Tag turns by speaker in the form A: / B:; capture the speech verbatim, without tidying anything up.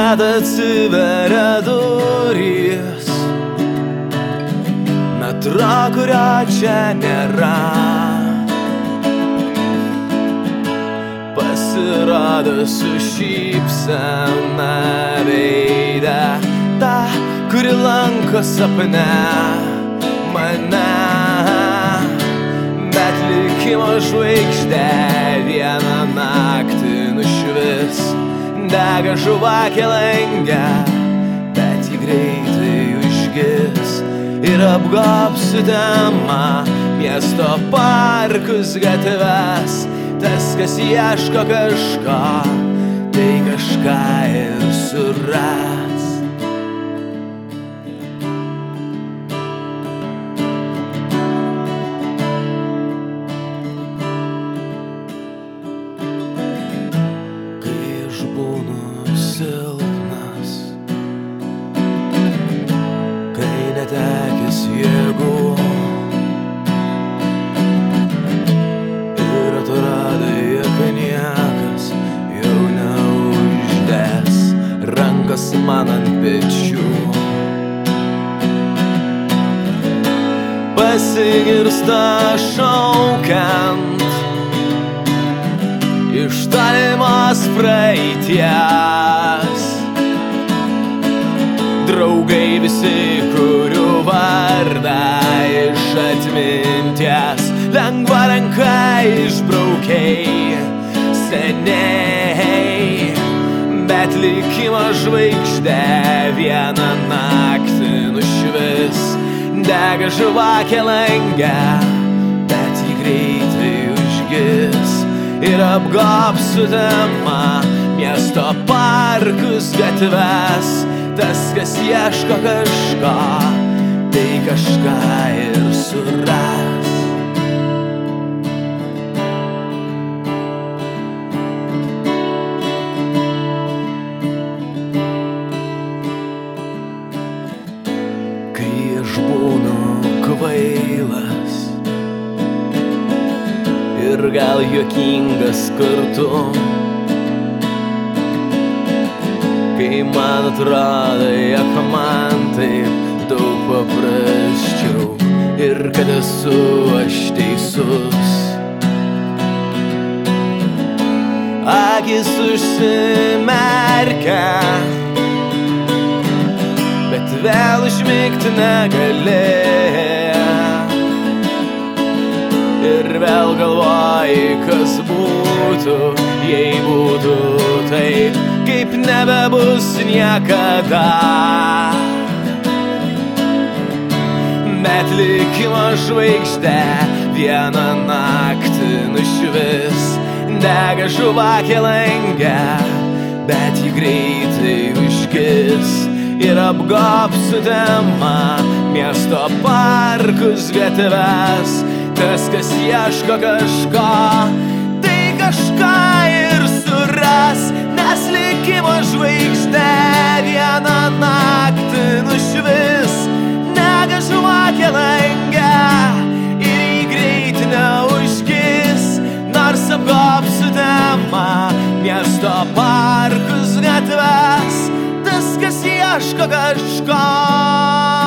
A: bet atsiveria durys, metro, kurio čia nėra. Pasirodo su šypsena veide ta, kuri lanko sapne mane. Bet likimo žvaigždė vieną naktį nušvis, dega žvakė lange, bet ji greitai užgis ir apgobs tema miesto parkus, gatves. Tas, kas ieško kažko, tai kažką ir suras. Kai aš būnu silpnas, kai netekęs jėgų, niekas jau neuždes rankos man ant pečių. Pasigirsta šaukiant iš tolimos praeities, draugai visi, kurių vardą iš atminties lengva ranka išbraukei seniai. Bet likimo žvaigždė vieną naktį nušvis, dega žvakė lange, bet ji greitai užgis ir apgobs tema miesto parkus, gatves. Tas, kas ieško kažko, tai kažką ir suras. Kai aš būnu kvailas ir gal juokingas kartu, kai man atrodo, jog man taip daug paprasčiau ir kad esu aš teisus. Akis užsimerkia, bet vėl užmigti negali. Ir vėl galvoji, kas būtų, jei būtų taip, kaip nebebus niekada. Bet likimo žvaigždė vieną naktį nušvis, dega žvakė lange, bet ji greitai užgis ir apgobs tema miesto parkus, gatves. Tas, kas ieško kažko, tai kažką ir suras. Nes likimo žvaigždė vieną naktį nušvis, dega žvakė lange ir į greitį neužgis. Nors apgobs tema miesto parkus, gatves. Tas, kas ieško kažko.